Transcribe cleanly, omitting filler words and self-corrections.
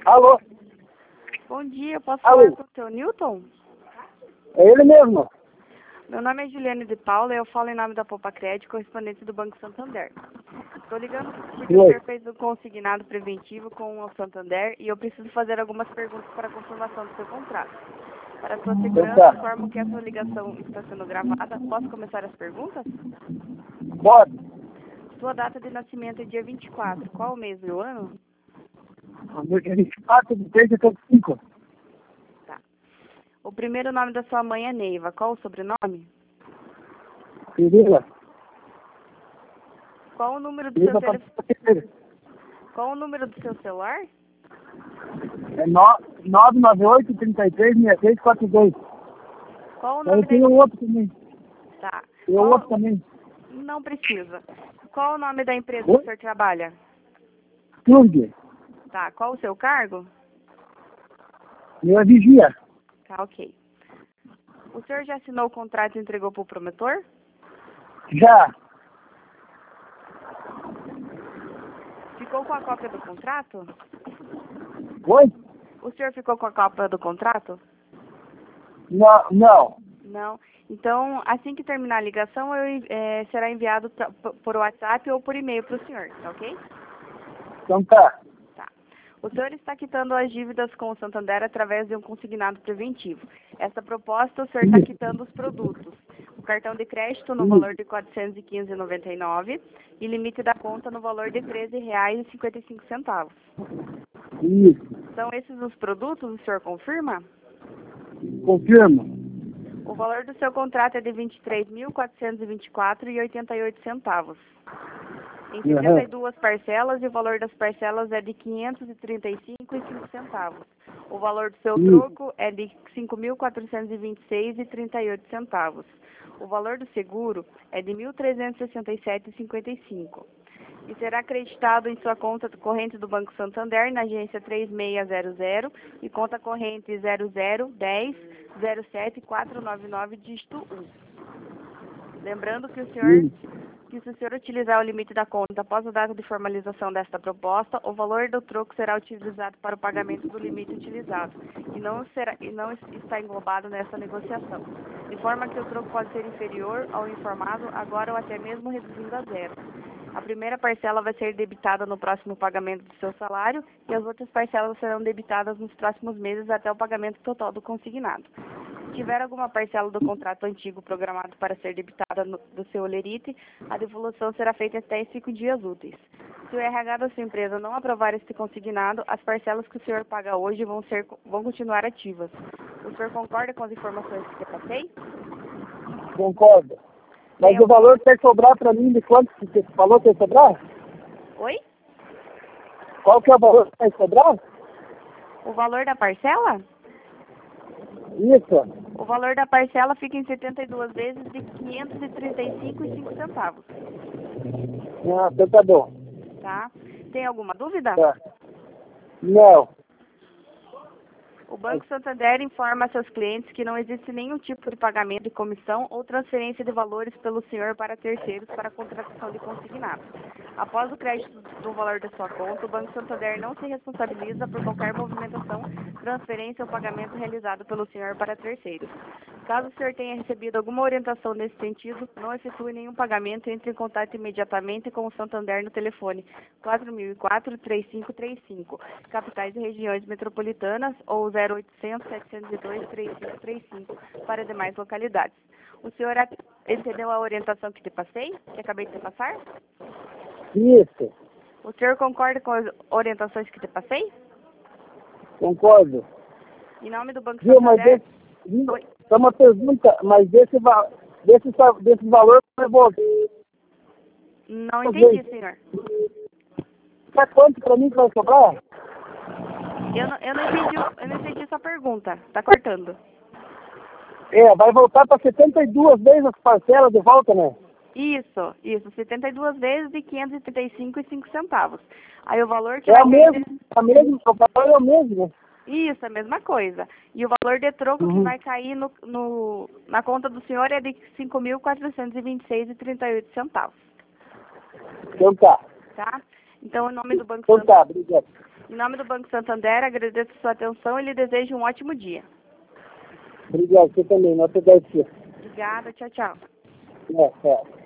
Alô? Bom dia, eu posso Alô? falar com o seu Newton? É ele mesmo. Meu nome é Juliane de Paula e eu falo em nome da Poupa Crédito, correspondente do Banco Santander. Estou ligando porque o Oi. senhor fez um consignado preventivo com o Santander e eu preciso fazer algumas perguntas para a confirmação do seu contrato. Para sua segurança, informo que essa ligação está sendo gravada. Posso começar as perguntas? Pode. Sua data de nascimento é dia 24. Qual o mês e o ano? 24 de 35. Tá. O primeiro nome da sua mãe é Neiva. Qual o sobrenome? Cirila. Qual o número do seu telefone? Qual o número do seu celular? É 998-33-6642. Qual o Eu nome tenho outro também. Tá. Tem outro também. Não precisa. Qual o nome da empresa Oi? que o senhor trabalha? Plug. Tá. Qual o seu cargo? Meu é vigia. Tá, ok. O senhor já assinou o contrato e entregou para o promotor? Já. Ficou com a cópia do contrato? Oi? O senhor ficou com a cópia do contrato? Não, não. Não. Então, assim que terminar a ligação, será enviado por WhatsApp ou por e-mail para o senhor, tá ok? Então tá. Tá. O senhor está quitando as dívidas com o Santander através de um consignado preventivo. Essa proposta, o senhor está quitando os produtos. O cartão de crédito no valor de R$ 415,99 e limite da conta no valor de R$ 13,55. Isso. São esses os produtos, o senhor confirma? Confirmo. O valor do seu contrato é de R$ 23.424,88. Em 72 parcelas e o valor das parcelas é de R$ 535,05. O valor do seu troco é de R$ 5.426,38. O valor do seguro é de R$ 1.367,55. E será acreditado em sua conta corrente do Banco Santander na agência 3600 e conta corrente 001007 dígito 1. Lembrando que se o senhor utilizar o limite da conta após a data de formalização desta proposta, o valor do troco será utilizado para o pagamento do limite utilizado e não está englobado nessa negociação, de forma que o troco pode ser inferior ao informado agora ou até mesmo reduzindo a zero. A primeira parcela vai ser debitada no próximo pagamento do seu salário e as outras parcelas serão debitadas nos próximos meses até o pagamento total do consignado. Se tiver alguma parcela do contrato antigo programado para ser debitada do seu olerite, a devolução será feita até 5 dias úteis. Se o RH da sua empresa não aprovar este consignado, as parcelas que o senhor paga hoje vão continuar ativas. O senhor concorda com as informações que eu passei? Concordo. Mas o valor que vai sobrar para mim, de quanto que você falou que vai sobrar? Oi? Qual que é o valor que vai sobrar? O valor da parcela? Isso. O valor da parcela fica em 72 vezes de R$ 535,05. Ah, então tá bom. Tá? Tem alguma dúvida? Tá. Não. O Banco Santander informa a seus clientes que não existe nenhum tipo de pagamento de comissão ou transferência de valores pelo senhor para terceiros para a contratação de consignado. Após o crédito do valor da sua conta, o Banco Santander não se responsabiliza por qualquer movimentação, transferência ou pagamento realizado pelo senhor para terceiros. Caso o senhor tenha recebido alguma orientação nesse sentido, não efetue nenhum pagamento e entre em contato imediatamente com o Santander no telefone 4004-3535, capitais e regiões metropolitanas, ou 0800-702-3535 para demais localidades. O senhor entendeu a orientação que te passei, que acabei de te passar? Isso. O senhor concorda com as orientações que te passei? Concordo. Em nome do Banco Viu, mas Santander... só uma pergunta, mas desse valor eu vou... Não entendi, senhor. Sabe quanto para mim que vai sobrar? Eu não entendi sua pergunta. Tá cortando. Vai voltar para 72 vezes as parcelas de volta, né? Isso. 72 vezes de R$ 535,05. Aí o valor que o vai valor é o mesmo. Isso, a mesma coisa. E o valor de troco que vai cair na conta do senhor é de R$ 5.426,38. Então tá. Tá? Então, em nome do Banco Então Santander. tá, obrigado. Em nome do Banco Santander, agradeço a sua atenção e lhe desejo um ótimo dia. Obrigado, você também. Nota 10. Obrigada, tchau, tchau. É.